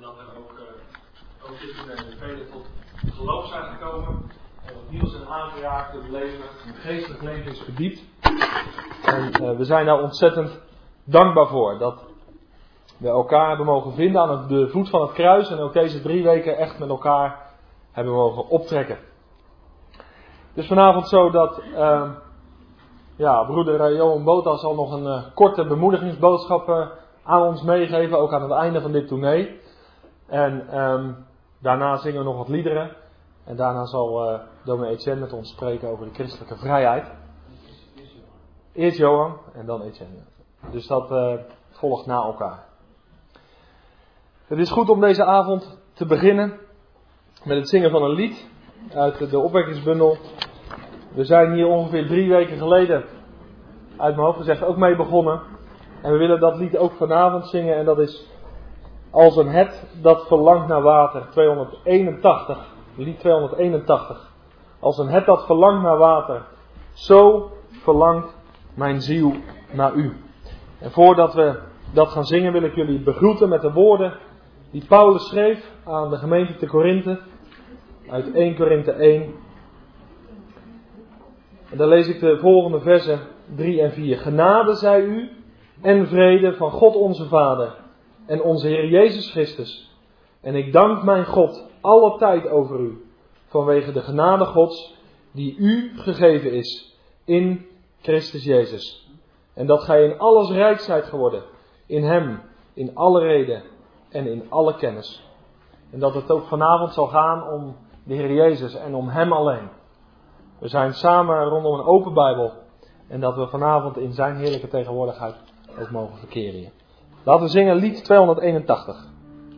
dat er ook dit moment velen tot geloof zijn gekomen. En opnieuw zijn aangeraakt door het leven, een geestelijk leven is verdiept. En we zijn daar ontzettend dankbaar voor. Dat we elkaar hebben mogen vinden aan de voet van het kruis. En ook deze 3 weken echt met elkaar hebben mogen optrekken. Het is vanavond zo dat broeder Johan Bota zal nog een korte bemoedigingsboodschap aan ons meegeven. Ook aan het einde van dit tournee. En daarna zingen we nog wat liederen. En daarna zal dominee Etienne met ons spreken over de christelijke vrijheid. Eerst Johan en dan Etienne. Dus dat volgt na elkaar. Het is goed om deze avond te beginnen met het zingen van een lied uit de opwekkingsbundel. We zijn hier ongeveer 3 weken geleden, uit mijn hoofd gezegd, ook mee begonnen. En we willen dat lied ook vanavond zingen. En dat is Als een het dat verlangt naar water, 281. Lied 281. Als een het dat verlangt naar water, zo verlangt mijn ziel naar u. En voordat we dat gaan zingen wil ik jullie begroeten met de woorden die Paulus schreef aan de gemeente te Korinthe. Uit 1 Korinthe 1. En daar lees ik de volgende versen 3 en 4. Genade zij u en vrede van God onze Vader en onze Heer Jezus Christus. En ik dank mijn God alle tijd over u, vanwege de genade Gods die u gegeven is in Christus Jezus. En dat gij in alles rijk zijt geworden, in hem, in alle reden en in alle kennis. En dat het ook vanavond zal gaan om de Heer Jezus en om hem alleen. We zijn samen rondom een open Bijbel en dat we vanavond in zijn heerlijke tegenwoordigheid ook mogen verkeren. Laten we zingen lied 281.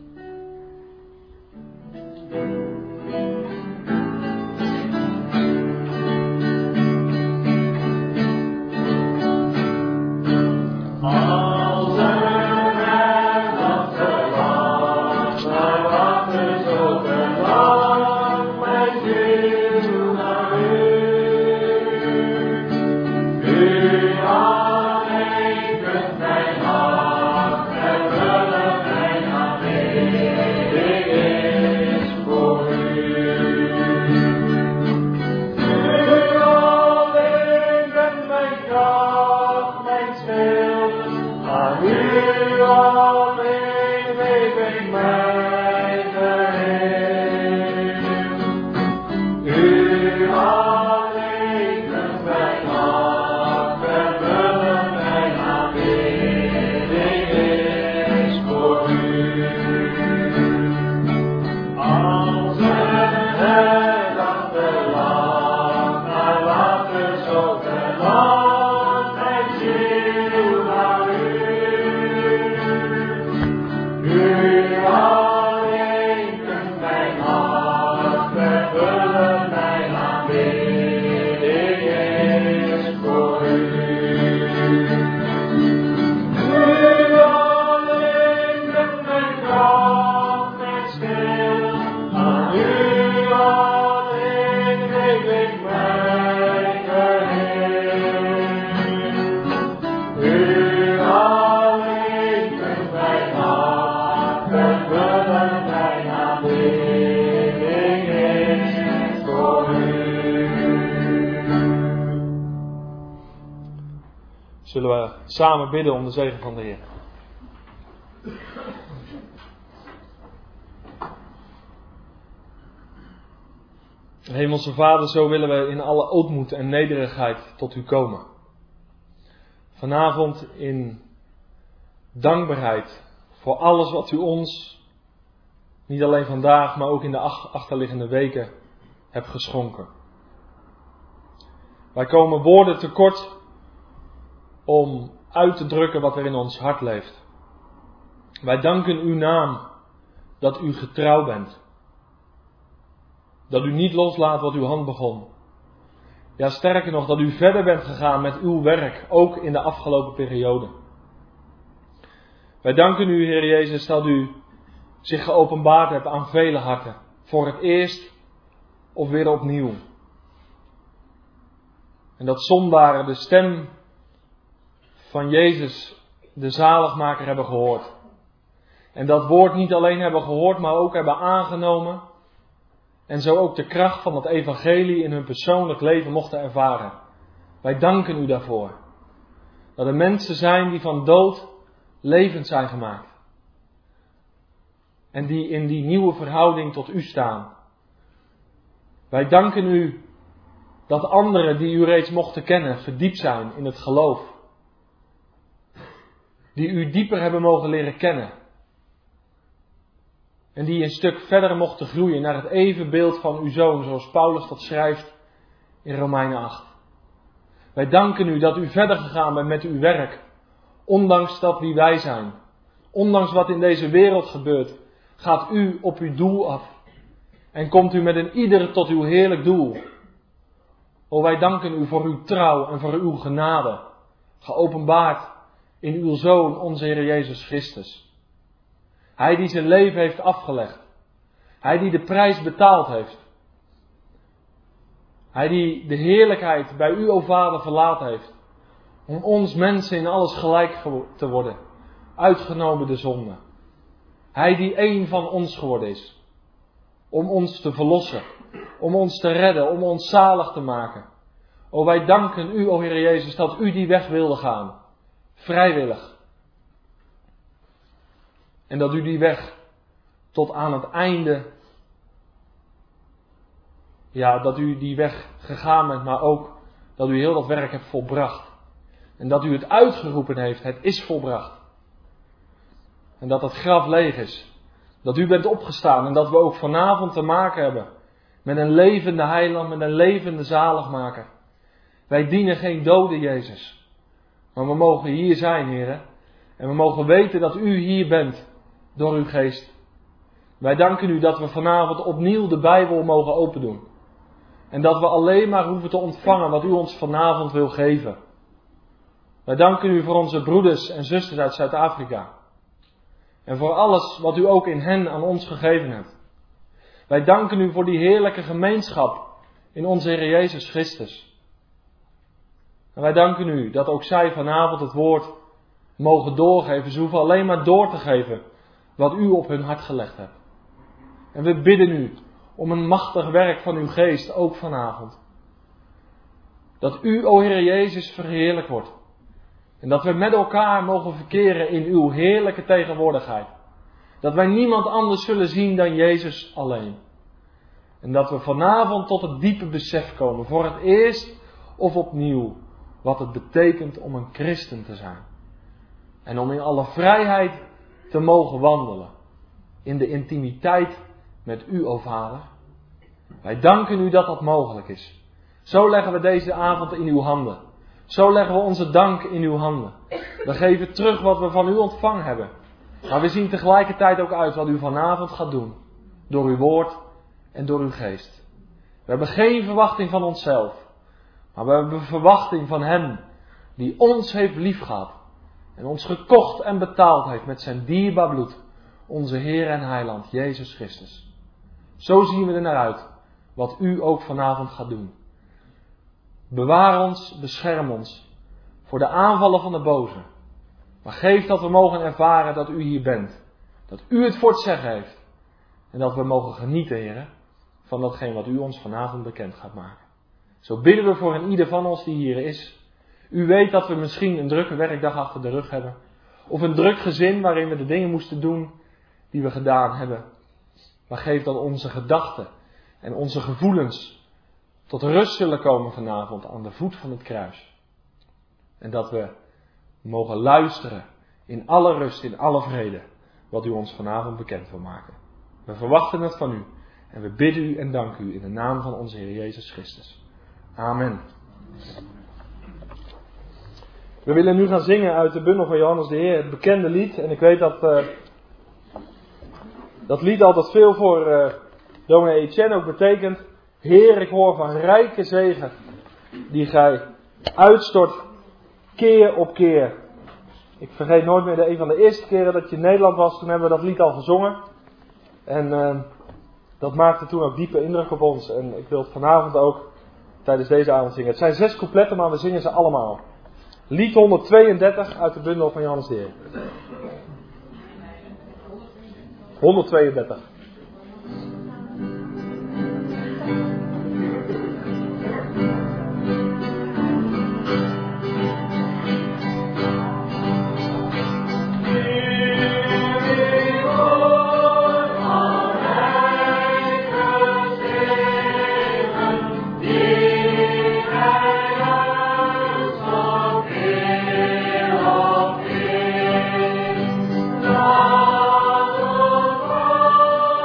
Zullen we samen bidden om de zegen van de Heer. Hemelse Vader, zo willen we in alle ootmoed en nederigheid tot u komen. Vanavond in dankbaarheid voor alles wat u ons, niet alleen vandaag, maar ook in de achterliggende weken, hebt geschonken. Wij komen woorden tekort om uit te drukken wat er in ons hart leeft. Wij danken uw naam dat u getrouw bent. Dat u niet loslaat wat uw hand begon. Ja, sterker nog, dat u verder bent gegaan met uw werk, ook in de afgelopen periode. Wij danken u, Heer Jezus, dat u zich geopenbaard hebt aan vele harten. Voor het eerst of weer opnieuw. En dat zondaren de stem van Jezus, de zaligmaker, hebben gehoord. En dat woord niet alleen hebben gehoord, maar ook hebben aangenomen. En zo ook de kracht van het evangelie in hun persoonlijk leven mochten ervaren. Wij danken u daarvoor. Dat er mensen zijn die van dood levend zijn gemaakt. En die in die nieuwe verhouding tot u staan. Wij danken u dat anderen die u reeds mochten kennen verdiept zijn in het geloof. Die u dieper hebben mogen leren kennen. En die een stuk verder mochten groeien naar het evenbeeld van uw Zoon, zoals Paulus dat schrijft in Romeinen 8. Wij danken u dat u verder gegaan bent met uw werk, ondanks dat wie wij zijn. Ondanks wat in deze wereld gebeurt, gaat u op uw doel af. En komt u met een ieder tot uw heerlijk doel. O, wij danken u voor uw trouw en voor uw genade, geopenbaard in uw Zoon, onze Heer Jezus Christus. Hij die zijn leven heeft afgelegd. Hij die de prijs betaald heeft. Hij die de heerlijkheid bij u, o Vader, verlaten heeft. Om ons mensen in alles gelijk te worden. Uitgenomen de zonde. Hij die één van ons geworden is. Om ons te verlossen. Om ons te redden. Om ons zalig te maken. O, wij danken u, o Heer Jezus, dat u die weg wilde gaan. Vrijwillig. En dat u die weg tot aan het einde, dat u die weg gegaan bent, maar ook dat u heel dat werk hebt volbracht. En dat u het uitgeroepen heeft, het is volbracht. En dat het graf leeg is. Dat u bent opgestaan en dat we ook vanavond te maken hebben met een levende heiland, met een levende zaligmaker. Wij dienen geen dode Jezus. Maar we mogen hier zijn, heren. En we mogen weten dat u hier bent. Door uw geest. Wij danken u dat we vanavond opnieuw de Bijbel mogen opendoen. En dat we alleen maar hoeven te ontvangen wat u ons vanavond wil geven. Wij danken u voor onze broeders en zusters uit Zuid-Afrika. En voor alles wat u ook in hen aan ons gegeven hebt. Wij danken u voor die heerlijke gemeenschap in onze Heer Jezus Christus. En wij danken u dat ook zij vanavond het woord mogen doorgeven. Ze hoeven alleen maar door te geven wat u op hun hart gelegd hebt. En we bidden u om een machtig werk van uw geest, ook vanavond. Dat u, o Heer Jezus, verheerlijk wordt. En dat we met elkaar mogen verkeren in uw heerlijke tegenwoordigheid. Dat wij niemand anders zullen zien dan Jezus alleen. En dat we vanavond tot het diepe besef komen, voor het eerst of opnieuw, wat het betekent om een christen te zijn. En om in alle vrijheid te mogen wandelen. In de intimiteit met u, o Vader. Wij danken u dat dat mogelijk is. Zo leggen we deze avond in uw handen. Zo leggen we onze dank in uw handen. We geven terug wat we van u ontvangen hebben. Maar we zien tegelijkertijd ook uit wat u vanavond gaat doen. Door uw woord en door uw geest. We hebben geen verwachting van onszelf. Maar we hebben verwachting van hem die ons heeft liefgehad. En ons gekocht en betaald heeft met zijn dierbaar bloed. Onze Heer en Heiland, Jezus Christus. Zo zien we er naar uit. Wat u ook vanavond gaat doen. Bewaar ons, bescherm ons. Voor de aanvallen van de boze. Maar geef dat we mogen ervaren dat u hier bent. Dat u het voor het zeggen heeft. En dat we mogen genieten, Heer. Van datgene wat u ons vanavond bekend gaat maken. Zo bidden we voor een ieder van ons die hier is. U weet dat we misschien een drukke werkdag achter de rug hebben. Of een druk gezin waarin we de dingen moesten doen die we gedaan hebben. Maar geef dat onze gedachten en onze gevoelens tot rust zullen komen vanavond aan de voet van het kruis. En dat we mogen luisteren in alle rust, in alle vrede, wat u ons vanavond bekend wil maken. We verwachten het van u en we bidden u en danken u in de naam van onze Heer Jezus Christus. Amen. We willen nu gaan zingen uit de bundel van Johannes de Heer, het bekende lied. En ik weet dat dat lied altijd veel voor dominee Etienne ook betekent. Heer, ik hoor van rijke zegen die gij uitstort keer op keer. Ik vergeet nooit meer een van de eerste keren dat je in Nederland was, toen hebben we dat lied al gezongen. En dat maakte toen ook diepe indruk op ons. En ik wil het vanavond ook tijdens deze avond zingen. Het zijn 6 coupletten, maar we zingen ze allemaal. Lied 132 uit de bundel van Johannes de Heer. 132. Oh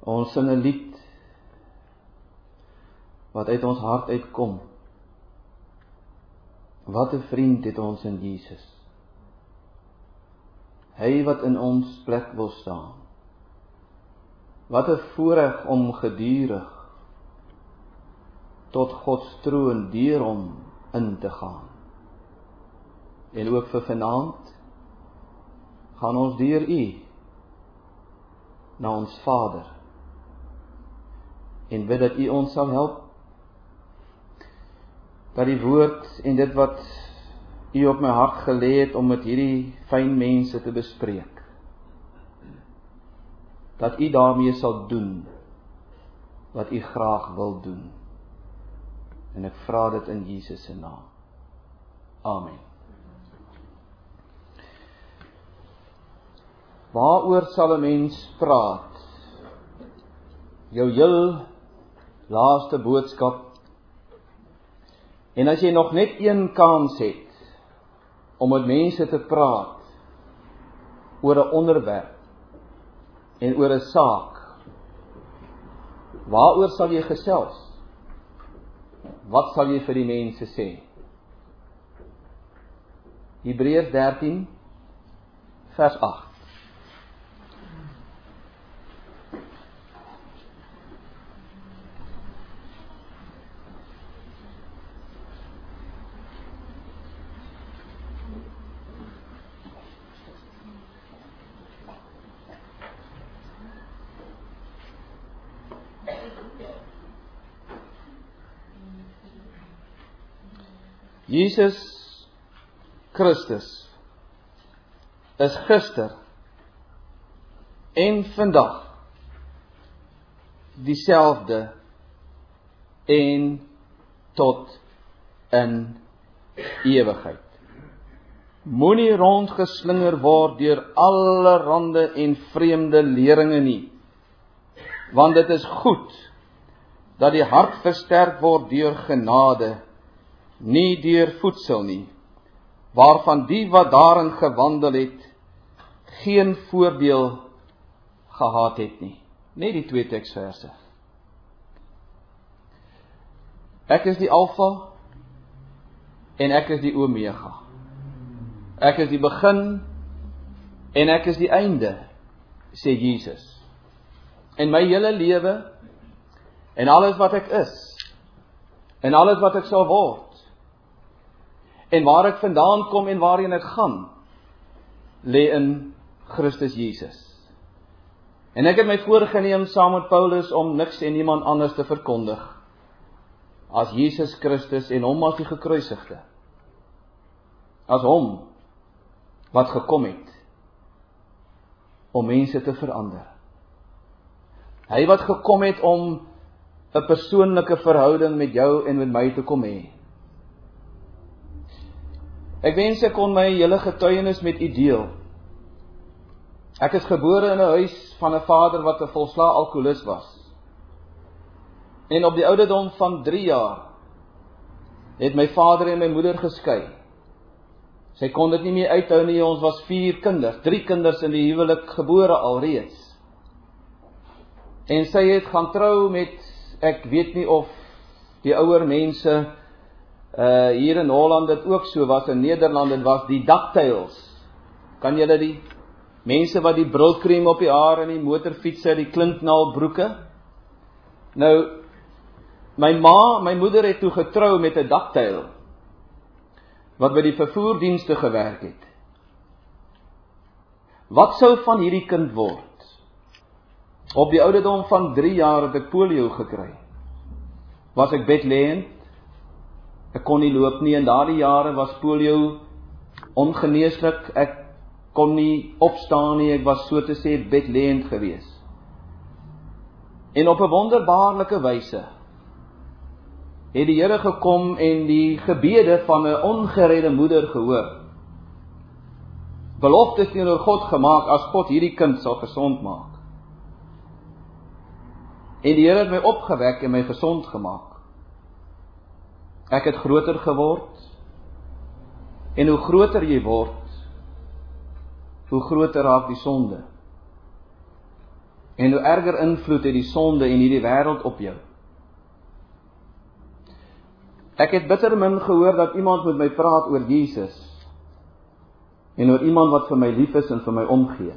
Ons sing 'n lied wat uit ons hart uitkom. Wat 'n vriend het ons in Jesus. Hy wat in ons plek wil staan. Wat 'n voorreg om gedurig tot God se troon deur hom in te gaan. En ook vir vanaand gaan ons deur U na ons Vader en bid dat U ons sal help dat die woord en dit wat U op my hart gelê het om met hierdie fyn mense te bespreek, dat U daarmee sal doen wat U graag wil doen. En ek vra dit in Jesus se naam. Amen. Waaroor sal 'n mens praat? Jou heel laaste boodskap. En as jy nog net een kans het om met mense te praat oor 'n onderwerp en oor 'n saak, waaroor sal jy gesels? Wat sal jy vir die mense sê? Hebreërs 13 vers 8. Jesus Christus is gister en vandag dieselfde en tot in ewigheid. Moenie rondgeslinger word deur allerhande en vreemde leringe nie, want dit is goed dat die hart versterk word deur genade, nie deur voedsel nie, waarvan die wat daarin gewandel het, geen voordeel gehad het nie. Net die 2 teksverse. Ek is die Alfa en ek is die Omega. Ek is die begin en ek is die einde, sê Jesus. En my hele lewe en alles wat ek is en alles wat ek sal word en waar ek vandaan kom en waarheen ek gaan, lê in Christus Jesus. En ek het my voorgeneem saam met Paulus om niks en niemand anders te verkondig as Jesus Christus en hom as die gekruisigde. As hom wat gekom het om mense te verander. Hy wat gekom het om 'n persoonlike verhouding met jou en met my te kom hê. Ek wens ek kon my hele getuienis met u deel. Ek is gebore in 'n huis van 'n vader wat 'n volslae alkoholist was. En op die ouderdom van 3 jaar het my vader en my moeder geskei. Sy kon dit nie meer uithou nie, ons was 4 kinders, 3 kinders in die huwelik gebore alreeds. En sy het gaan trou met, ek weet nie of die ouer mense hier in Holland dit ook so was, in Nederland dit was die daktails. Kan julle die mense wat die brilkrem op die haar en die motorfietsse, die klinknaalbroeke? Nou, my moeder het toe getrou met 'n daktail wat by die vervoerdienste gewerk het. Wat sou van hierdie kind word? Op die ouderdom van 3 jaar het ek polio gekry. Was ek bedlêend? Ek kon nie loop nie, in daardie jare was polio ongeneeslik. Ek kon nie opstaan nie, ek was so te sê bedlêend gewees. En op 'n wonderbaarlike wyse het die Here gekom en die gebede van 'n ongeredde moeder gehoor. Beloftes teenoor God gemaak, as God hierdie kind sal gesond maak. En die Here het my opgewek en my gesond gemaak. Ek het groter geword, en hoe groter jy word, hoe groter raak die sonde. En hoe erger invloed het die sonde en hierdie wêreld op jou. Ek het bitter min gehoor dat iemand met my praat oor Jesus en oor iemand wat vir my lief is en vir my omgee.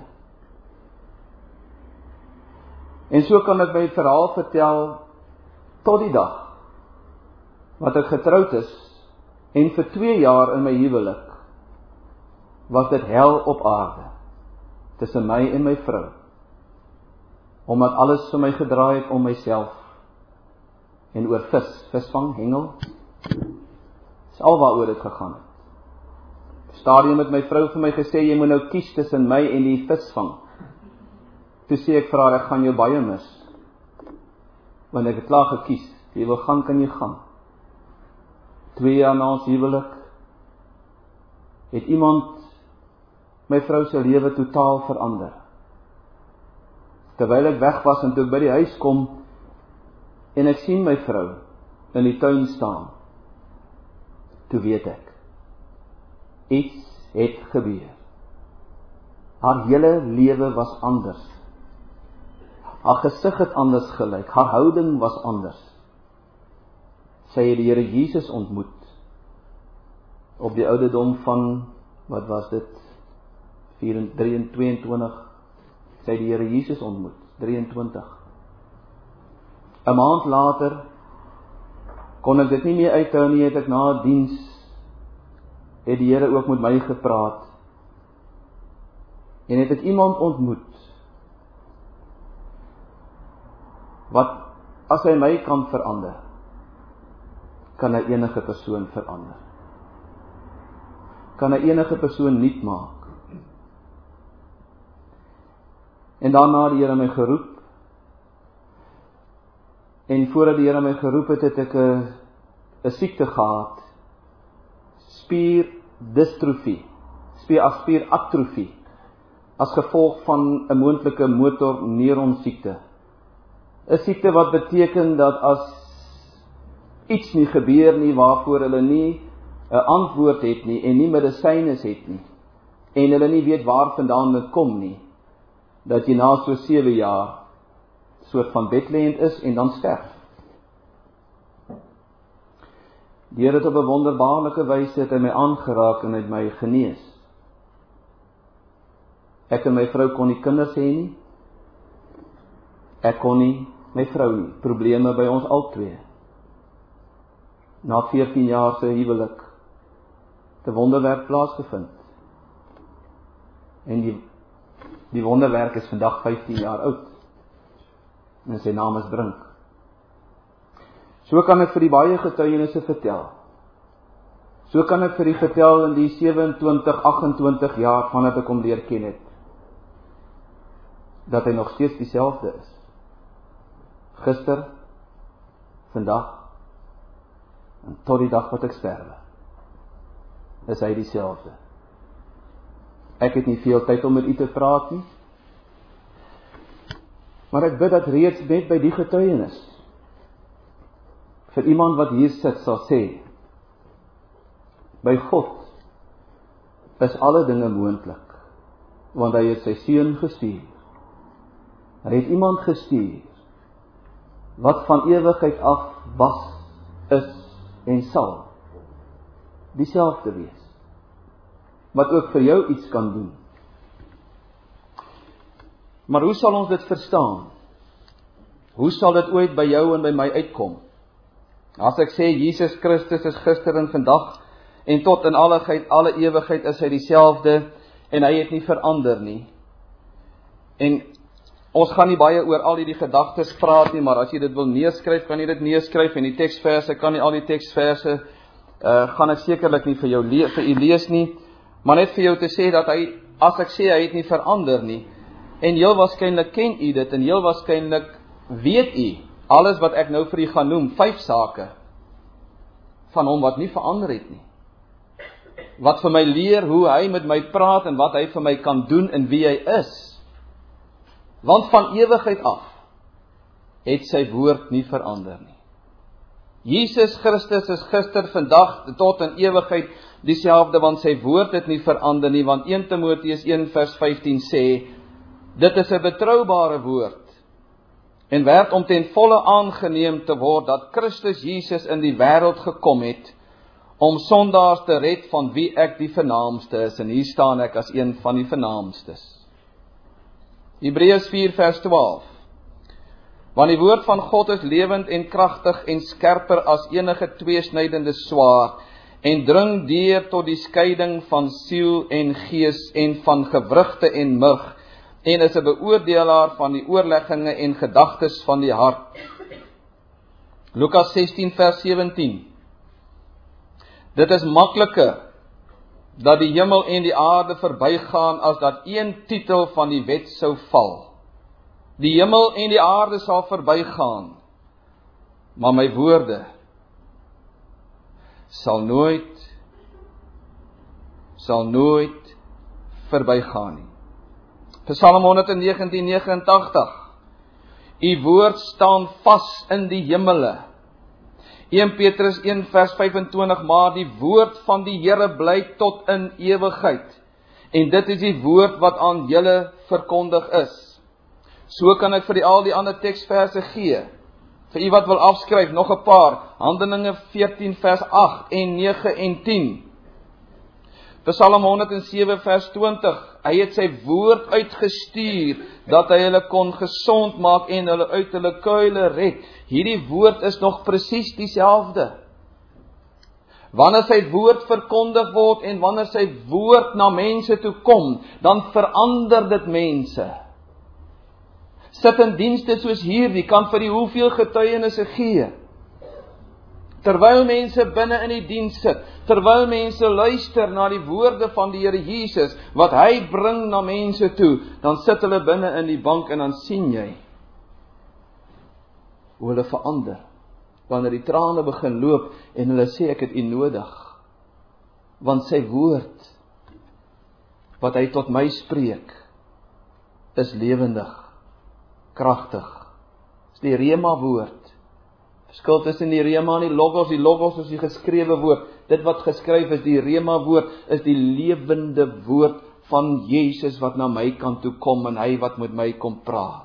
En so kan ek my verhaal vertel tot die dag wat ek getroud is en vir 2 jaar in my huwelik was dit hel op aarde tussen my en my vrou, omdat alles vir my gedraai het om myself en oor visvang, hengel. Dis al waaroor dit gegaan het. Op 'n stadium het my vrou vir my gesê, jy moet nou kies tussen my en die visvang. Toe sê ek vir haar, ek gaan jou baie mis, want ek het klaar gekies, jy wil gaan, kan jy gaan. 2 jaar na ons huwelik het iemand my vrou se lewe totaal verander. Terwyl ek weg was en toe ek by die huis kom en ek sien my vrou in die tuin staan, toe weet ek, iets het gebeur. Haar hele lewe was anders. Haar gesig het anders gelyk, haar houding was anders. Sy het die Here Jesus ontmoet, op die ouderdom van, wat was dit, 22, sy het die Here Jesus ontmoet, 23. 'n maand later, kon ek dit nie meer uithou nie, het ek na 'n diens, het die Here ook met my gepraat, en het ek iemand ontmoet, wat, as hy my kan verander, kan hy enige persoon verander. Kan hy enige persoon nuut maak. En daarna het die Here my geroep, en voordat die Here my geroep het ek 'n siekte gehad, spierdistrofie, spieratrofie, as gevolg van 'n moontlike motorneuronsiekte. 'n Siekte wat beteken dat as iets nie gebeur nie waarvoor hulle nie 'n antwoord het nie en nie medisyne het nie en hulle nie weet waar vandaan dit kom nie, dat jy na so 7 jaar soort van bedlêend is en dan sterf. Die Here het op 'n wonderbaarlike wyse het hy my aangeraak en het my genees. Ek en my vrou kon nie kinders hê nie. Ek kon nie, my vrou nie, probleme by ons albei. Na 14 jaar se huwelik, het 'n wonderwerk plaasgevind. En die wonderwerk is vandag 15 jaar oud. En sy naam is Brink. So kan ek vir die baie getuienisse vertel. So kan ek vir die vertel in die 27, 28 jaar vandat ek hom leer ken het, dat hy nog steeds dieselfde is. Gister, vandag, en tot die dag wat ek sterwe, is hy dieselfde. Ek het nie veel tyd om met u te praat nie, maar ek bid dat reeds net by die getuienis, vir iemand wat hier sit sal sê, by God is alle dinge moontlik, want hy het sy seun gestuur. Hy het iemand gestuur, wat van ewigheid af was, is en sal dieselfde wees, wat ook vir jou iets kan doen. Maar hoe sal ons dit verstaan? Hoe sal dit ooit by jou en by my uitkom? As ek sê Jesus Christus is gister en vandag en tot in alle ewigheid is hy dieselfde en hy het nie verander nie. En ons gaan nie baie oor al die gedagtes praat nie, maar as jy dit wil neerskryf, kan jy dit neerskryf en die teksverse, kan nie al die teksverse gaan ek sekerlik nie vir u lees nie, maar net vir jou te sê dat as ek sê hy het nie verander nie, en heel waarskynlik ken u dit, en heel waarskynlik weet u, alles wat ek nou vir u gaan noem, 5 sake, van hom wat nie verander het nie, wat vir my leer, hoe hy met my praat, en wat hy vir my kan doen, en wie hy is, want van ewigheid af, het sy woord nie verander nie. Jesus Christus is gister, vandag, tot in ewigheid dieselfde, want sy woord het nie verander nie, want 1 Timoteus 1 vers 15 sê, dit is 'n betroubare woord, en werd om ten volle aangeneem te word dat Christus Jesus in die wêreld gekom het, om sondaars te red van wie ek die vernaamste is. En hier staan ek as een van die vernaamstes. Hebreërs 4 vers 12. Want die woord van God is lewend en kragtig en skerper as enige tweesnydende swaard, en dring deur tot die skeiding van siel en gees en van gewrigte en murg, en is 'n beoordelaar van die oorlegginge en gedagtes van die hart. Lukas 16 vers 17. Dit is makliker dat die hemel en die aarde verbygaan as dat een titel van die wet sou val. Die hemel en die aarde sal verbygaan, maar my woorde sal nooit verbygaan nie. Psalm 119:89. U woord staan vas in die hemele. 1 Petrus 1 vers 25, maar die woord van die Here bly tot in ewigheid. En dit is die woord wat aan julle verkondig is. So kan ek vir al die ander teksverse gee. Vir u wat wil afskryf, nog 'n paar. Handelinge 14 vers 8 en 9 en 10. Psalm 107 vers 20. Hy het sy woord uitgestuur, dat hy hulle kon gesond maak en hulle uit hulle kuile red. Hierdie woord is nog presies dieselfde. Wanneer sy woord verkondig word en wanneer sy woord na mense toe kom, dan verander dit mense. Sit in dienste soos hierdie, kan vir die hoeveel getuienisse gee. Terwyl mense binne in die diens sit, terwyl mense luister na die woorde van die Here Jesus, wat hy bring na mense toe, dan sit hulle binne in die bank en dan sien jy hoe hulle verander. Wanneer die trane begin loop en hulle sê ek het u nodig. Want sy woord, wat hy tot my spreek, is lewendig, kragtig. Dis die Rema woord. Verskil tussen die Rema en die Logos is die geskrewe woord. Dit wat geskryf is, die Rema woord, is die lewende woord van Jesus wat na my kant toe kom en hy wat met my kom praat.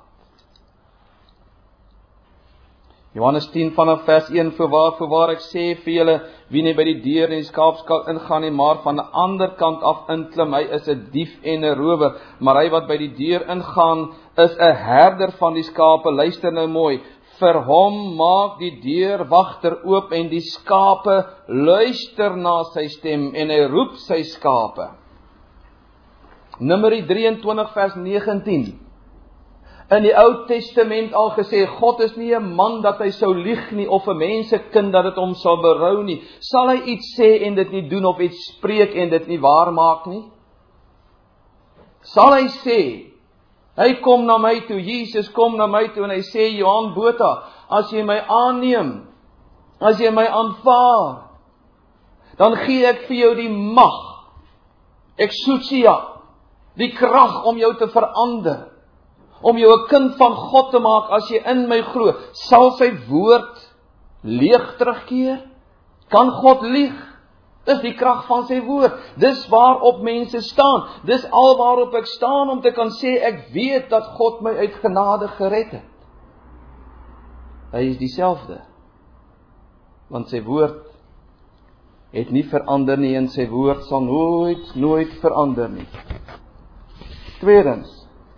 Johannes 10 vanaf vers 1, voorwaar ek sê vir julle, wie nie by die deur in die skaapstal ingaan nie, maar van die ander kant af inklim, hy is 'n dief en 'n rower, maar hy wat by die deur ingaan, is 'n herder van die skape. Luister nou mooi, vir hom maak die deurwagter oop en die skape luister na sy stem en hy roep sy skape. Numeri 23 vers 19. In die Ou Testament al gesê, God is nie 'n man dat hy sou lieg nie, of 'n mensekind dat dit hom sal berou nie. Sal hy iets sê en dit nie doen, of iets spreek en dit nie waar maak nie? Sal hy sê, hy kom na my toe, Jesus kom na my toe en hy sê, Johan Botha, as jy my aanneem, as jy my aanvaar, dan gee ek vir jou die mag, exousia, die krag om jou te verander, om jou 'n kind van God te maak as jy in my glo. Sal sy woord leeg terugkeer? Kan God lieg? Dis die krag van sy woord. Dis waarop mense staan. Dis al waarop ek staan om te kan sê, ek weet dat God my uit genade gered het. Hy is dieselfde. Want sy woord het nie verander nie en sy woord sal nooit verander nie. Tweedens,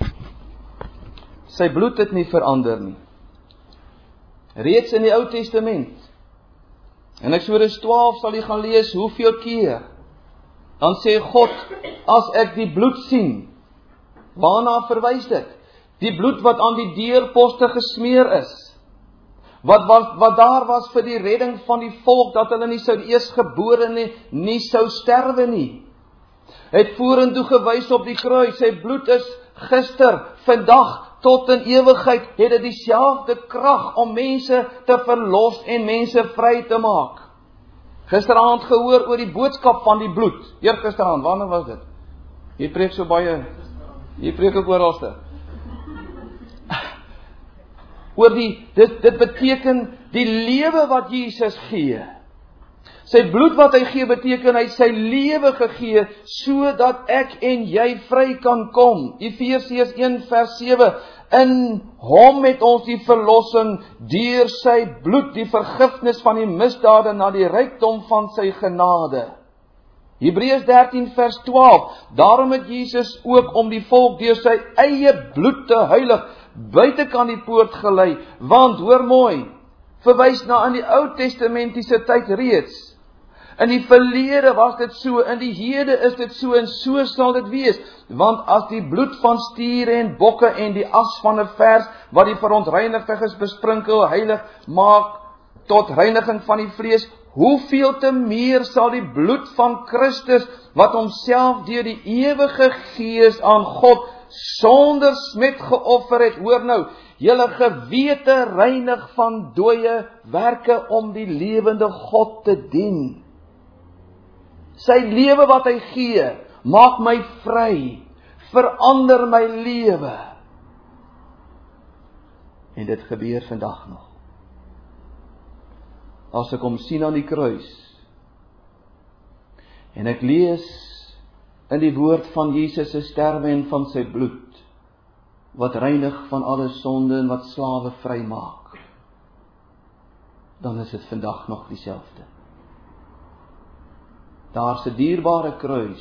sy bloed het nie verander nie. Reeds in die Ou Testament, in Eksodus 12 sal jy gaan lees hoeveel keer, dan sê God, as ek die bloed sien, waarna verwys dit? Die bloed wat aan die deurposte gesmeer is, wat daar was vir die redding van die volk, dat hulle nie sou die eerstgebore nie sou sterwe nie. Het vorentoe gewys op die kruis, sy bloed is gister, vandag, tot in ewigheid, het dit dieselfde krag om mense te verlos en mense vry te maak. Gisteraand gehoor oor die boodskap van die bloed. Eergisteraand, wanneer was dit? Jy preek so baie, jy preek ook oralste. Oor dit beteken die lewe wat Jesus gee. Sy bloed wat hy gee beteken hy het sy lewe gegee sodat ek en jy vry kan kom. Efesiërs 1 vers 7. In hom het ons die verlossing deur sy bloed, die vergifnis van die misdade na die rykdom van sy genade. Hebreërs 13 vers 12. Daarom het Jesus ook om die volk deur sy eie bloed te heilig buitekant die poort gelei, want hoor mooi, verwys na in die Ou Testamentiese tyd reeds. In die verlede was dit so, in die hede is dit so en so sal dit wees. Want as die bloed van stiere en bokke en die as van 'n vers wat die verontreinigdes is besprinkel heilig maak tot reiniging van die vlees, hoeveel te meer sal die bloed van Christus wat homself deur die ewige Gees aan God sonder smet geoffer het, hoor nou, julle gewete reinig van dooie werke om die lewende God te dien. Sy lewe wat hy gee, maak my vry, verander my lewe. En dit gebeur vandag nog. As ek hom sien aan die kruis, en ek lees in die woord van Jesus se sterwe en van sy bloed, wat reinig van alle sonde en wat slawe vry maak, dan is dit vandag nog dieselfde. Daar's 'n dierbare kruis,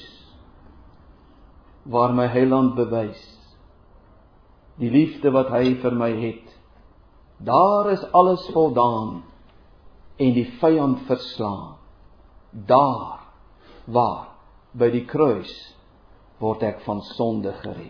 waar my Heiland bewys, die liefde wat hy vir my het. Daar is alles voldaan, en die vyand verslaan. Daar, waar, by die kruis, word ek van sonde gered.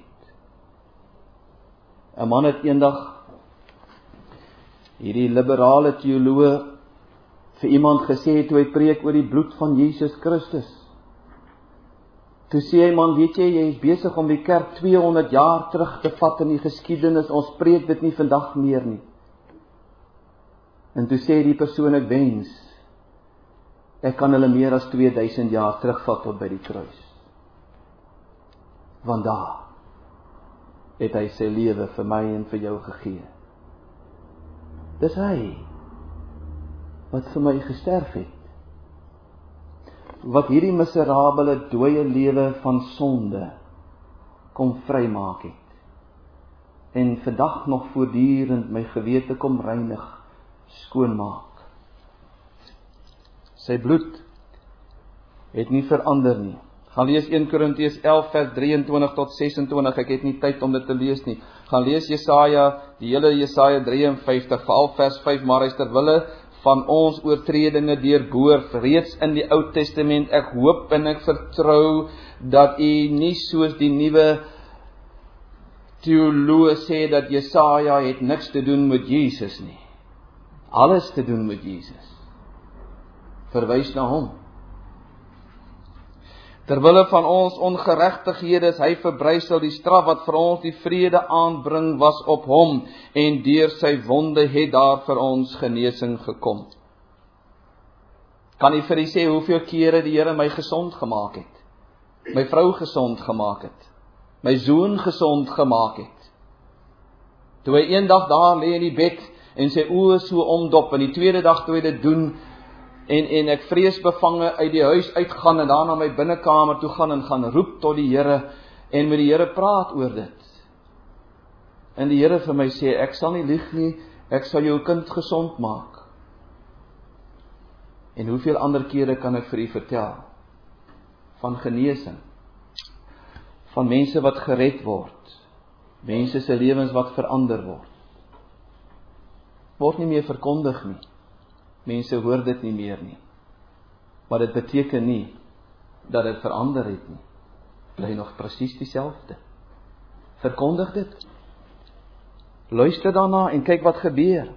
'n man het eendag, hierdie liberale teoloog, vir iemand gesê, toe hy preek oor die bloed van Jesus Christus. Toe sê hy, man, weet jy is besig om die kerk 200 jaar terug te vat in die geskiedenis, ons preek dit nie vandag meer nie. En toe sê die persoon, ek wens, ek kan hulle meer as 2000 jaar terugvat tot by die kruis. Want daar het hy sy lewe vir my en vir jou gegee. Dis hy wat vir my gesterf het. Wat hierdie miserabele dooie lewe van sonde kom vrymaak het. En vandag nog voortdurend my gewete kom reinig, skoonmaak. Sy bloed het nie verander nie. Gaan lees 1 Korintiërs 11 vers 23 tot 26, ek het nie tyd om dit te lees nie. Gaan lees Jesaja, die hele Jesaja 53, veral vers 5, maar hy is ter wille van ons oortredinge deurboor, reeds in die Ou Testament. Ek hoop en ek vertrou dat u nie soos die nuwe teoloog sê dat Jesaja het niks te doen met Jesus nie. Alles te doen met Jesus. Verwys na hom. Terwille van ons ongeregtighede is hy verbrysel, die straf wat vir ons die vrede aanbring was op hom, en deur sy wonde het daar vir ons genesing gekom. Kan u vir u sê hoeveel kere die Here my gesond gemaak het? My vrou gesond gemaak het? My zoon gesond gemaak het? Toe hy eendag daar lê in die bed, en sy oë so omdop, en die tweede dag toe hy dit doen, en ek vreesbevange uit die huis uitgaan, en daarna my binnekamer toe gaan, en gaan roep tot die Here, en met die Here praat oor dit. En die Here vir my sê, ek sal nie lieg nie, ek sal jou kind gesond maak. En hoeveel ander kere kan ek vir u vertel, van genesing, van mense wat gered word, mense se lewens wat verander word nie meer verkondig nie. Mense hoor dit nie meer nie. Maar dit beteken nie dat dit verander het nie. Bly nog presies dieselfde. Verkondig dit. Luister daarna en kyk wat gebeur.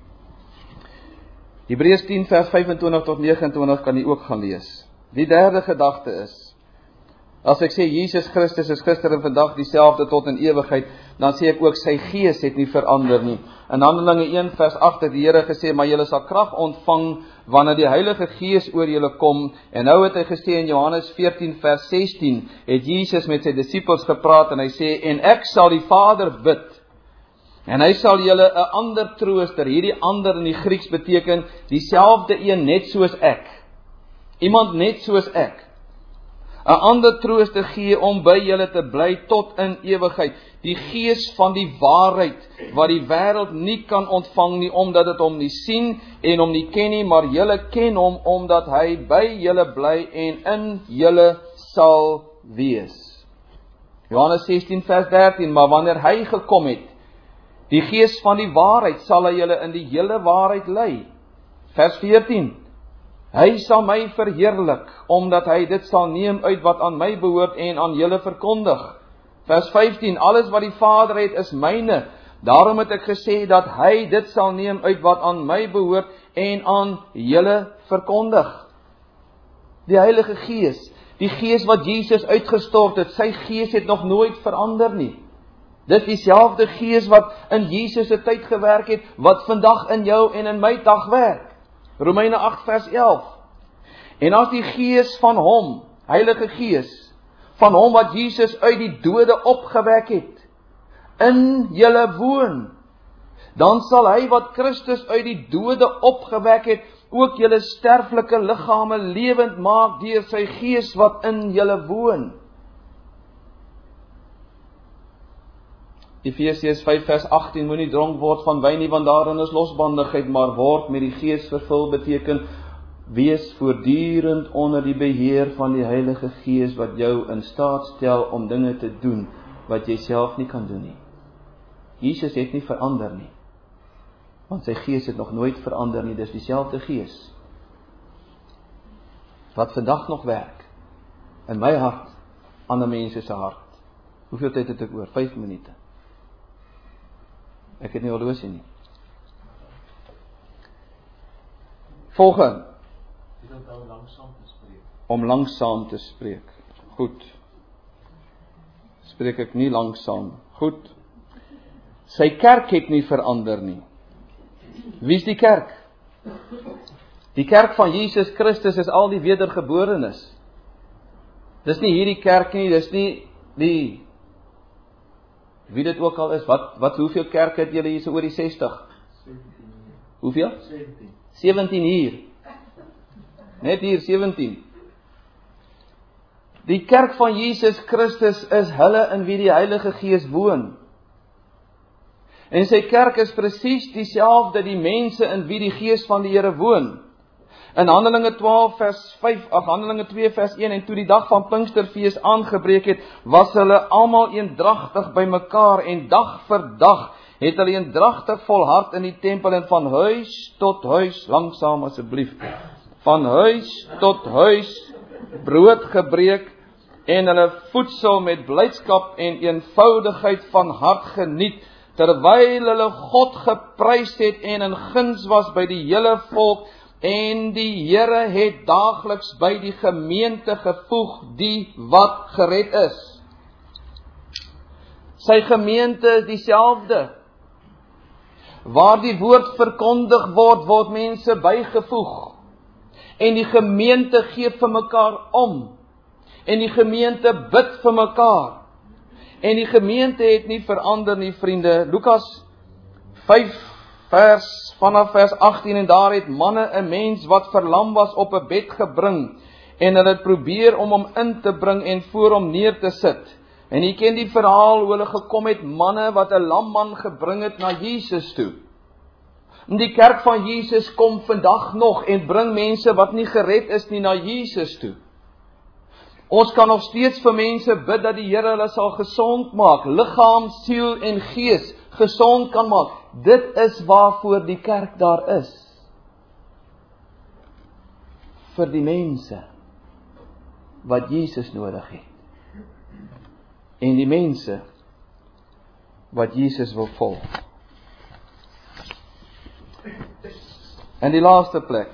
Hebreërs 10 vers 25 tot 29 kan jy ook gaan lees. Die derde gedagte is, as ek sê Jesus Christus is gister en vandag dieselfde tot in ewigheid, dan sê ek ook sy gees het nie verander nie. In Handelinge 1 vers 8 het die Here gesê, maar julle sal krag ontvang wanneer die Heilige Gees oor julle kom. En nou het hy gesê in Johannes 14 vers 16, het Jesus met sy disippels gepraat en hy sê, en ek sal die Vader bid, en hy sal julle 'n ander trooster, hierdie ander in die Grieks beteken, dieselfde een net soos ek. iemand net soos ek, 'n ander trooster gee om by julle te bly tot in ewigheid, die Gees van die waarheid, wat die wêreld nie kan ontvang nie, omdat dit hom nie sien en hom nie ken nie, maar julle ken hom, omdat hy by julle bly en in julle sal wees. Johannes 16 vers 13, maar wanneer hy gekom het, die Gees van die waarheid, sal hy julle in die hele waarheid lei. Vers 14, hy sal my verheerlik, omdat hy dit sal neem uit wat aan my behoort en aan julle verkondig. Vers 15, alles wat die Vader het is myne, daarom het ek gesê dat hy dit sal neem uit wat aan my behoort en aan julle verkondig. Die Heilige Gees, die Gees wat Jesus uitgestort het, sy Gees het nog nooit verander nie. Dis dieselfde Gees wat in Jesus se tyd gewerk het, wat vandag in jou en in my dag werk. Romeine 8 vers 11. En as die Gees van hom, Heilige Gees, van hom wat Jesus uit die dode opgewek het, in julle woon, dan sal hy wat Christus uit die dode opgewek het, ook julle sterflike liggame lewend maak deur sy Gees wat in julle woon. Efesiërs 5 vers 18, moenie dronk word van wyn nie, want daarin is losbandigheid, maar word met die Gees vervul, beteken wees voortdurend onder die beheer van die Heilige Gees, wat jou in staat stel om dinge te doen wat jy self nie kan doen nie. Jesus het nie verander nie, want sy Gees het nog nooit verander nie. Dis dieselfde Gees wat vandag nog werk in my hart, ander mense se hart. Hoeveel tyd het ek oor? 5 minute. Ek het nie horlosie nie. Volgende. Om langsaam te spreek. Goed. Spreek ek nie langsaam. Goed. Sy kerk het nie verander nie. Wie is die kerk? Die kerk van Jesus Christus is al die wedergeborenes. Dis nie hierdie kerk nie, dis nie die wie dit ook al is. Hoeveel kerk het julle hier so oor die 60? 17. Hoeveel? 17 hier. Net hier 17. Die kerk van Jesus Christus is hulle in wie die Heilige Gees woon. En sy kerk is presies dieselfde, die mense in wie die Gees van die Here woon. In Handelinge 2 vers 1, en toe die dag van Pinksterfees aangebreek het, was hulle almal eendragtig by mekaar, en dag vir dag het hulle eendragtig volhard in die tempel, en van huis tot huis, langsaam asseblief, van huis tot huis brood gebreek, en hulle voedsel met blydskap en eenvoudigheid van hart geniet, terwyl hulle God geprys het en in guns was by die hele volk, en die Here het daagliks by die gemeente gevoeg die wat gered is. Sy gemeente is dieselfde. Waar die woord verkondig word, word mense bygevoeg. En die gemeente gee vir mekaar om. En die gemeente bid vir mekaar. En die gemeente het nie verander nie, vriende. Lukas 5 vanaf vers 18, en daar het manne 'n mens wat verlam was op 'n bed gebring, en hulle het probeer om hom in te bring en voor hom neer te sit. En jy ken die verhaal hoe hulle gekom het, manne wat 'n lam man gebring het na Jesus toe. En die kerk van Jesus kom vandag nog en bring mense wat nie gered is nie na Jesus toe. Ons kan nog steeds vir mense bid dat die Here hulle sal gesond maak, liggaam, siel en gees gesond kan maak. Dit is waarvoor die kerk daar is. Vir die mense wat Jesus nodig het. En die mense wat Jesus wil volg. En die laaste plek.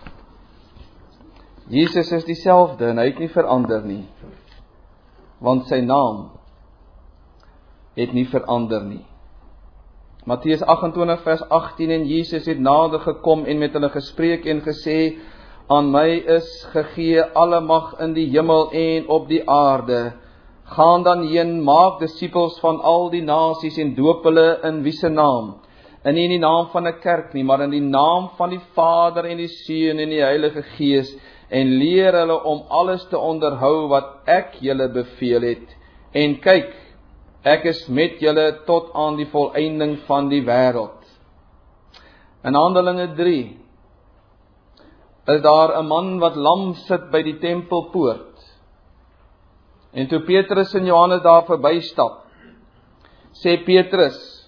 Jesus is dieselfde en hy het nie verander nie. Want sy naam het nie verander nie. Matteus 28 vers 18, en Jesus het nader gekom en met hulle gespreek en gesê, aan my is gegee alle mag in die hemel en op die aarde. Gaan dan heen, maak disippels van al die nasies en doop hulle in wie se naam? En nie in die naam van 'n kerk nie, maar in die naam van die Vader en die Seun en die Heilige Gees, en leer hulle om alles te onderhou wat ek julle beveel het. En kyk, ek is met julle tot aan die volëinding van die wêreld. In Handelinge 3 is daar 'n man wat lam sit by die tempelpoort. En toe Petrus en Johannes daar verbystap, sê Petrus,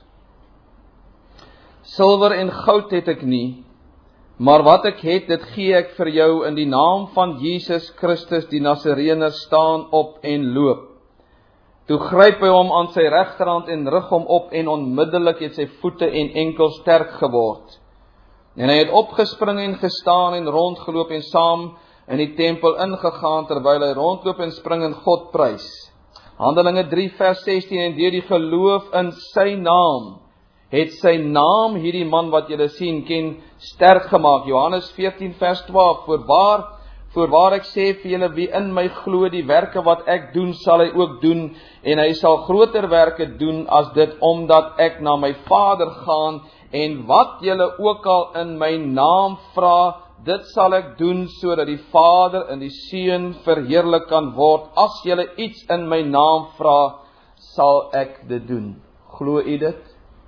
silwer en goud het ek nie, maar wat ek het, dit gee ek vir jou. In die naam van Jesus Christus die Nasareëner, staan op en loop. Toe gryp hy hom aan sy regterhand en rig hom op, en onmiddellik het sy voete en enkels sterk geword. En hy het opgespring en gestaan en rondgeloop en saam in die tempel ingegaan, terwyl hy rondloop en spring en God prys. Handelinge 3 vers 16, en deur die geloof in sy naam, het sy naam hierdie man wat julle sien ken sterk gemaak. Johannes 14 vers 12, voorwaar ek sê vir julle, wie in my glo, die werke wat ek doen, sal hy ook doen, en hy sal groter werke doen as dit, omdat ek na my Vader gaan, en wat julle ook al in my naam vra, dit sal ek doen, sodat die Vader en die Seun verheerlik kan word. As julle iets in my naam vra, sal ek dit doen. Glo u dit?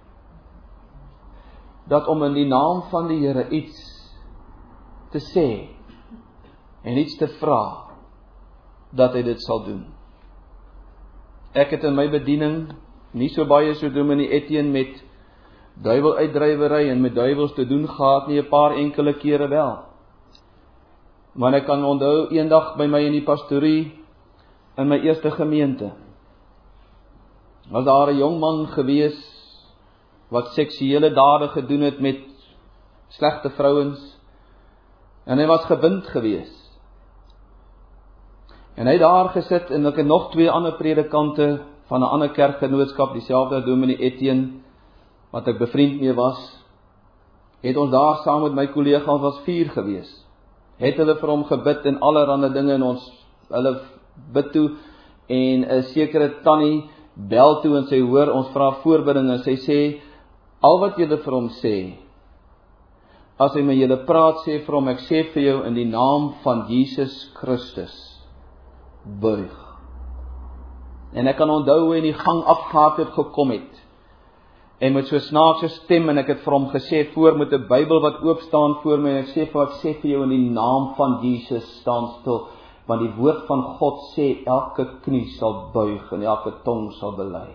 Dat om in die naam van die Here iets te sê en iets te vra, dat hy dit sal doen. Ek het in my bediening nie so baie so dominee Etienne met duiweluitdrywery en met duiwels te doen gehad nie, 'n paar enkele kere wel. Maar ek kan onthou eendag by my in die pastorie in my eerste gemeente, was daar 'n jong man gewees wat seksuele dade gedoen het met slegte vrouens, en hy was gebind gewees. En hy het daar gesit, en ek het nog 2 ander predikante van 'n ander kerkgenootskap, dieselfde dominee Etienne, wat ek bevriend mee was, het ons daar saam met my kollega, ons was 4 gewees, het hulle vir hom gebid en allerhande dinge, en hulle bid toe, en 'n sekere tannie bel toe, en sy hoor, ons vra voorbidding, en sy sê, al wat julle vir hom sê, as hy met julle praat, sê vir hom, ek sê vir jou in die naam van Jesus Christus, buig. En ek kan onthou hoe hy in die gang afgehaak het gekom het, en met so snaakse stem, en ek het vir hom gesê, voor met 'n Bybel wat oop staan voor my, en ek sê vir jou in die naam van Jesus, staan stil, want die woord van God sê, elke knie sal buig, en elke tong sal bely.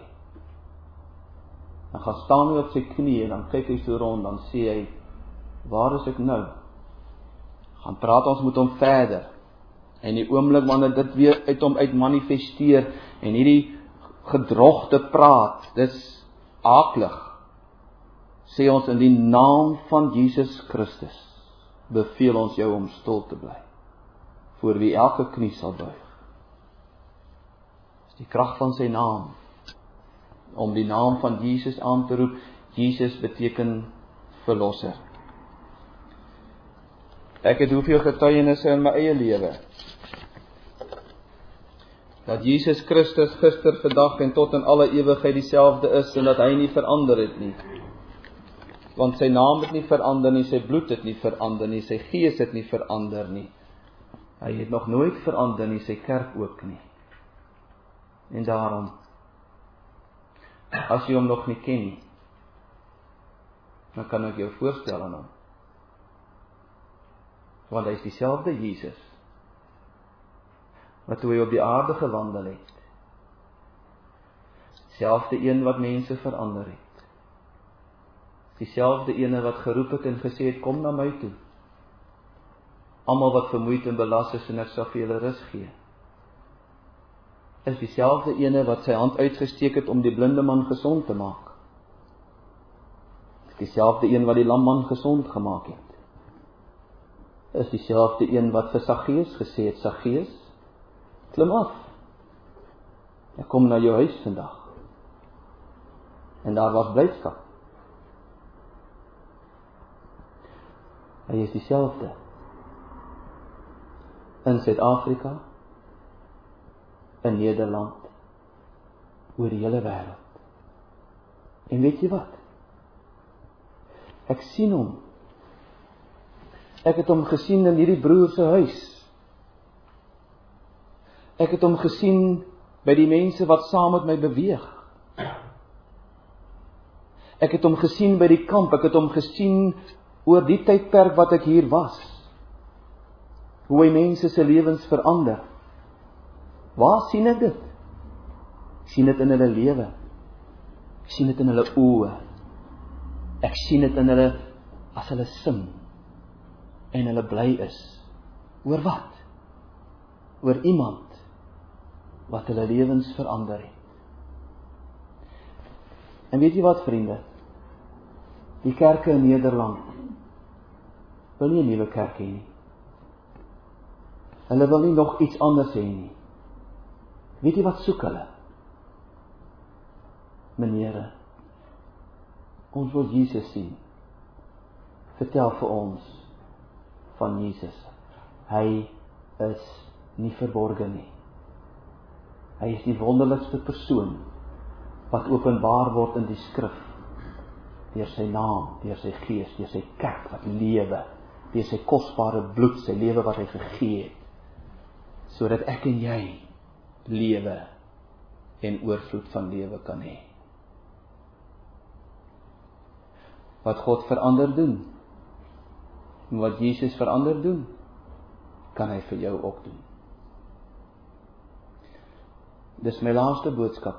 En gaan staan hy op sy knie, en dan kyk hy so rond, dan sê hy, waar is ek nou? Gaan praat ons met hom verder, en die oomblik wanneer dit weer uit hom uit manifesteer, en hierdie gedrogte praat, dis aaklig, sê ons in die naam van Jesus Christus, beveel ons jou om stil te bly, voor wie elke knie sal buig. Dis die krag van sy naam, om die naam van Jesus aan te roep. Jesus beteken verlosser. Ek het hoeveel getuienisse in my eie lewe, dat Jesus Christus gister, vandag en tot in alle ewigheid dieselfde is, en dat hy nie verander het nie. Want sy naam het nie verander nie, sy bloed het nie verander nie, sy gees het nie verander nie. Hy het nog nooit verander nie, sy kerk ook nie. En daarom, as jy hom nog nie ken nie, dan kan ek jou voorstel aan hom. Want hy is dieselfde Jesus, wat toe hy op die aarde gewandel het, dieselfde een wat mense verander het, dieselfde ene wat geroep het en gesê het, kom na my toe, almal wat vermoeid en belas is, en ek sal vir julle rus gee, is dieselfde ene wat sy hand uitgesteek het om die blinde man gesond te maak, is dieselfde een wat die lam man gesond gemaak het, is dieselfde een wat vir Saggeus gesê het, Saggeus, klim af, ek kom na jou huis vandag, en daar was blydskap. Hy is dieselfde, in Suid-Afrika, in Nederland, oor die hele wêreld. En weet jy wat? Ek sien hom. Ek het hom gesien in hierdie broer se huis. Ek het hom gesien by die mense wat saam met my beweeg. Ek het hom gesien by die kamp, ek het hom gesien oor die tydperk wat ek hier was. Hoe hy mense se lewens verander. Waar sien ek dit? Ek sien dit in hulle lewe. Ek sien dit in hulle oë. Ek sien dit in hulle as hulle sing en hulle bly is. Oor wat? Oor iemand wat hulle lewens verander het. En weet jy wat, vriende? Die kerke in Nederland wil nie 'n nuwe kerk hê nie. Hulle wil nie nog iets anders hê nie. Weet jy wat soek hulle? Meneere, ons wil Jesus sien. Vertel vir ons van Jesus. Hy is nie verborge nie. Hy is die wonderlikste persoon wat openbaar word in die skrif. Deur sy naam, deur sy gees, deur sy kerk wat lewe, deur sy kosbare bloed, sy lewe wat hy gegee het, sodat ek en jy lewe en oorvloed van lewe kan hê. Wat God verander doen, en wat Jesus verander doen, kan hy vir jou ook doen. Dis my laaste boodskap.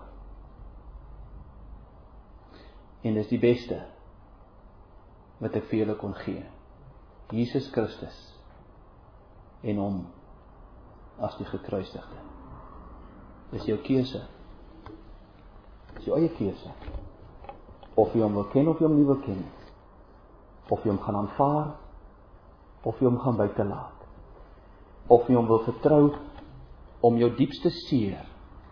En dis die beste wat ek vir julle kon gee. Jesus Christus en hom as die gekruisigde. Dis jou keuse. Dis jou eie keuse. Of jy hom wil ken of jy hom nie wil ken. Of jy hom gaan aanvaar of jy hom gaan buitelaat. Of jy hom wil vertrou om jou diepste seer.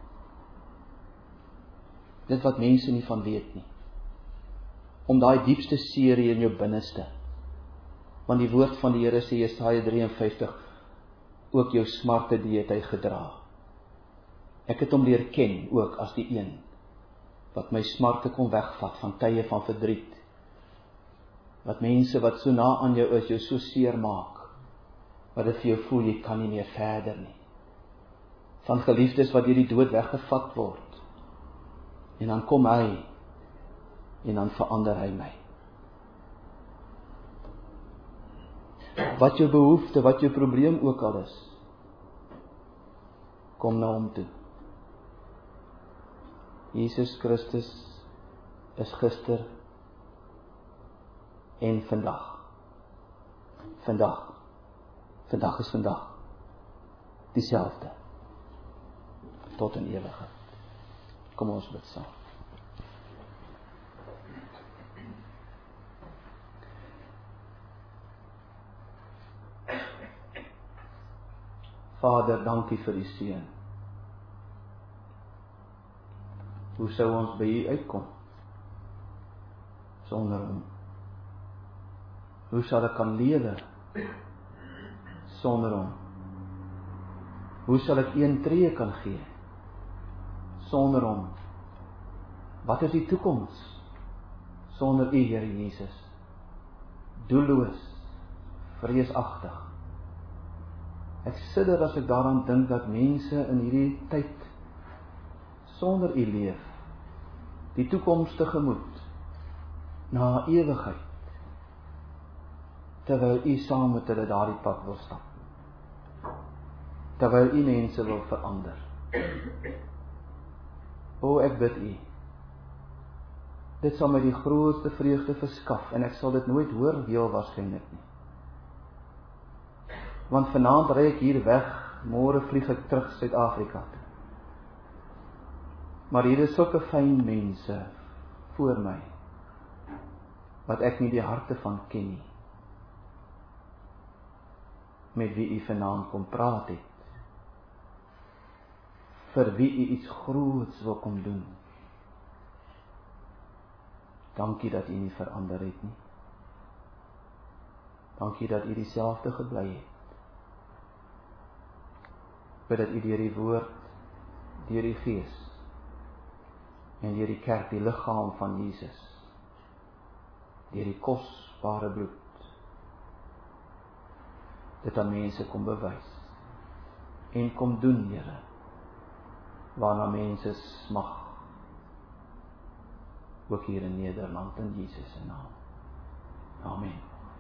Dit wat mense nie van weet nie. Om daai diepste seer hier in jou binneste. Want die woord van die Here sê Jesaja 53, ook jou smarte die het hy gedra. Ek het hom leer ken ook as die een wat my smarte kon wegvat van tye van verdriet. Wat mense wat so na aan jou is, jou so seer maak, wat dit vir jou voel, jy kan nie meer verder nie. Van geliefdes wat deur die dood weggevat word. En dan kom hy, en dan verander hy my. Wat jou behoefte, wat jou probleem ook al is, kom na hom toe. Jesus Christus is gister en vandag. Vandag is vandag. Dieselfde. Tot in ewigheid. Kom ons bid saam. Vader, dankie vir die seën. Hoe sou ons by U uitkom sonder hom? Hoe sal ek kan lewe sonder hom? Hoe sal ek een tree kan gee sonder hom? Wat is die toekoms sonder U, Here Jesus? Doelloos, vreesagtig. Ek sidder as ek daaraan dink dat mense in hierdie tyd sonder U leef, die toekoms tegemoet, na ewigheid, terwyl U saam met hulle daardie pad wil stap, terwyl U mense wil verander. O, ek bid U, dit sal my die grootste vreugde verskaf, en ek sal dit nooit hoor heel waarskynlik nie. Want vanaand ry ek hier weg, môre vlieg ek terug Suid-Afrika toe. Maar hier is sulke fyn mense voor my, wat ek nie die harte van ken nie, met wie U vanaand kom praat het, vir wie U iets groots wil kom doen. Dankie dat U nie verander het nie. Dankie dat U dieselfde gebly het. Bid dat U deur die woord, deur die Gees en deur die kerk, die liggaam van Jesus, deur die kosbare bloed, dit aan mense kom bewys en kom doen, Here, waarna mense smag. Ook hier in Nederland in Jesus se naam. Amen.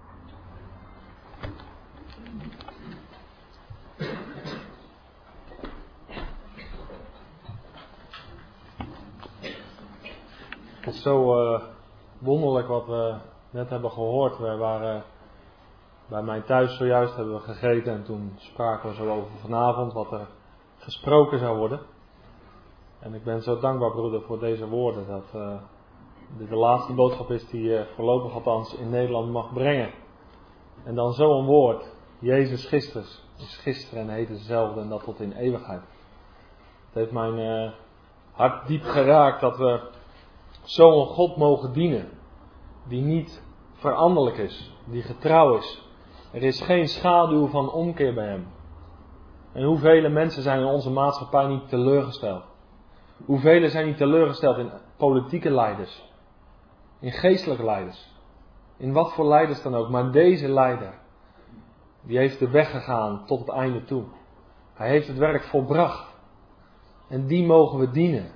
Het is zo wonderlijk wat we net hebben gehoord. We waren bij mij thuis zojuist, hebben we gegeten en toen spraken we zo over vanavond wat er gesproken zou worden. En ik ben zo dankbaar, broeder, voor deze woorden, dat dit de laatste boodschap is die je voorlopig althans in Nederland mag brengen. En dan zo'n woord, Jezus Christus, is gisteren en heden hetzelfde en dat tot in eeuwigheid. Het heeft mijn hart diep geraakt dat we zo'n God mogen dienen, die niet veranderlijk is, die getrouw is. Er is geen schaduw van omkeer bij hem. En hoeveel mensen zijn in onze maatschappij niet teleurgesteld? Hoeveel zijn niet teleurgesteld in politieke leiders, in geestelijke leiders, in wat voor leiders dan ook. Maar deze leider, die heeft de weg gegaan tot het einde toe. Hij heeft het werk volbracht. En die mogen we dienen.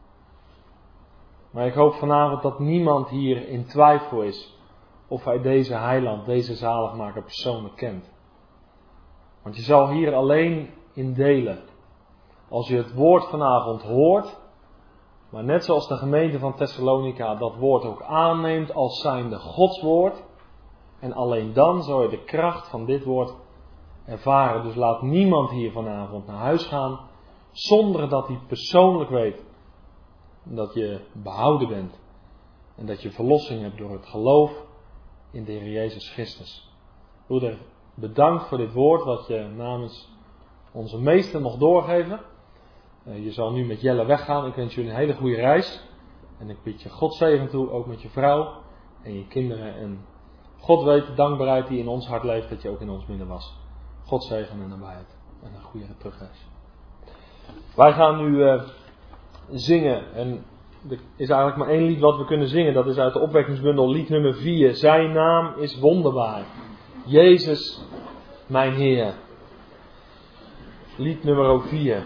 Maar ik hoop vanavond dat niemand hier in twijfel is of hij deze heiland, deze zaligmaker persoonlijk kent. Want je zal hier alleen in delen. Als je het woord vanavond hoort, maar net zoals de gemeente van Thessalonica dat woord ook aanneemt als zijnde Gods woord. En alleen dan zal je de kracht van dit woord ervaren. Dus laat niemand hier vanavond naar huis gaan zonder dat hij persoonlijk weet dat je behouden bent. En dat je verlossing hebt door het geloof in de Heer Jezus Christus. Broeder, bedankt voor dit woord wat je namens onze meester nog doorgeven. Je zal nu met Jelle weggaan. Ik wens jullie een hele goede reis. En ik bied je God zegen toe, ook met je vrouw en je kinderen. En God weet de dankbaarheid die in ons hart leeft, dat je ook in ons midden was. God zegen en nabijheid. En een goede terugreis. Wij gaan nu zingen. En er is eigenlijk maar één lied wat we kunnen zingen. Dat is uit de opwekkingsbundel lied nummer 4. Zijn naam is wonderbaar. Jezus, mijn Heer. Lied nummer 4.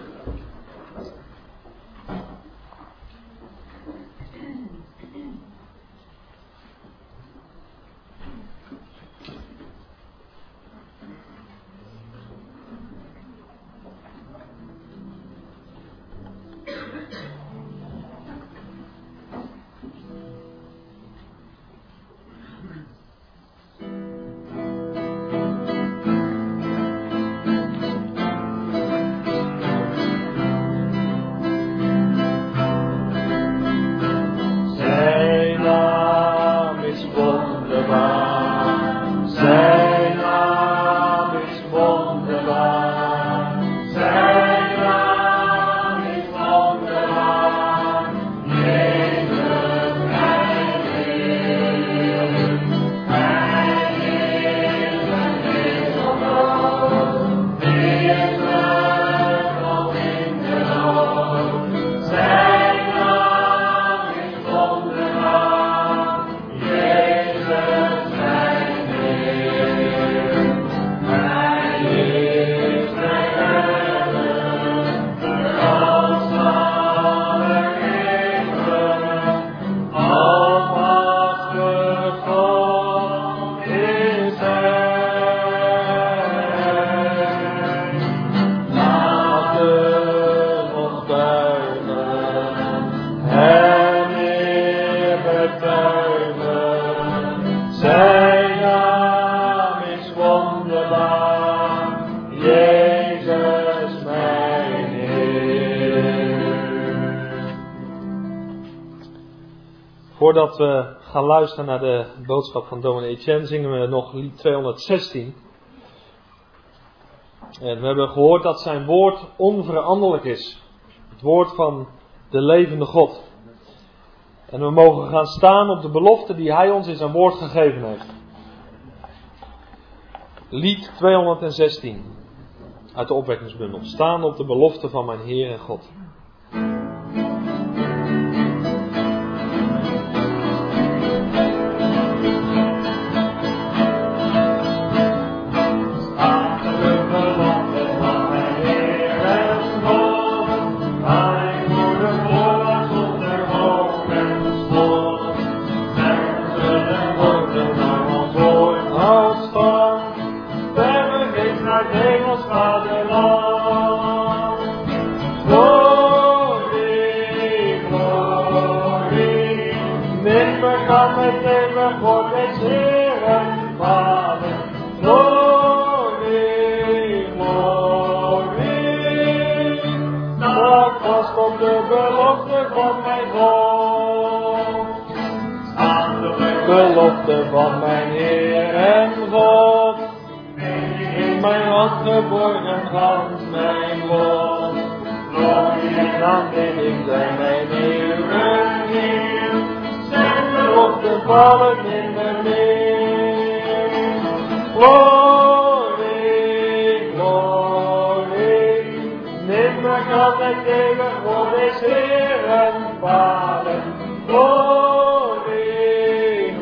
Voordat we gaan luisteren naar de boodschap van dominee Etienne, zingen we nog lied 216. En we hebben gehoord dat zijn woord onveranderlijk is. Het woord van de levende God. En we mogen gaan staan op de belofte die hij ons in zijn woord gegeven heeft. Lied 216 uit de opwekkingsbundel. Staan op de belofte van mijn Heer en God. Staan op de belofte van mijn Heer en God. belofte van mijn Heer en God. In mijn hand geborgen hand mijn lot. Glorie en aanbidding zijn mijn Heer en Heer. Zijn belofte vallen in mijn neer. Glorie, glorie. Nimmer kan het eeuwig voor des Heeren varen. Glorie,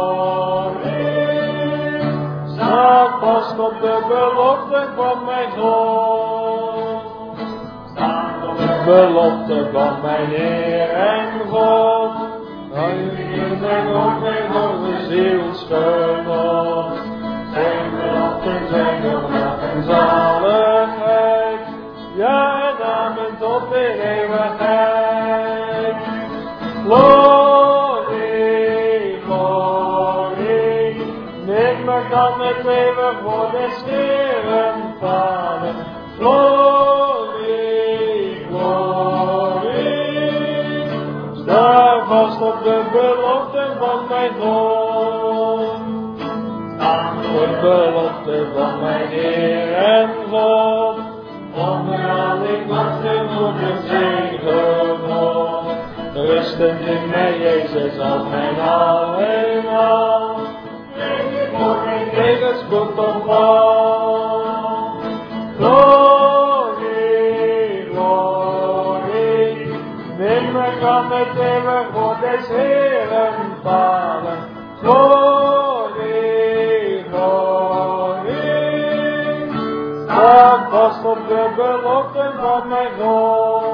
glorie. Sta vast op de belofte van mijn God. Sta op de belofte van mijn Heer en God. Heilige zijn ook mijn hoge zielsgenot. Zijn beloften zijn opdracht en zaligheid. Ja en amen tot de eeuwigheid. Glorie, glorie. Nimmer kan het eeuwig voor des Heeren varen. Glorie, glorie. Sta vast op de belofte van mijn God. Sta op de belofte van mijn Heer en God. Onder al ik wacht en voor de zegenot. Rustend in mij Jezus als mijn al en al. Voor mijn tegenspoed ontval. Glorie, glorie. Nimmer kan het eeuwig voor des Heeren varen. Glorie, glorie. Sta vast op de beloften van mijn God.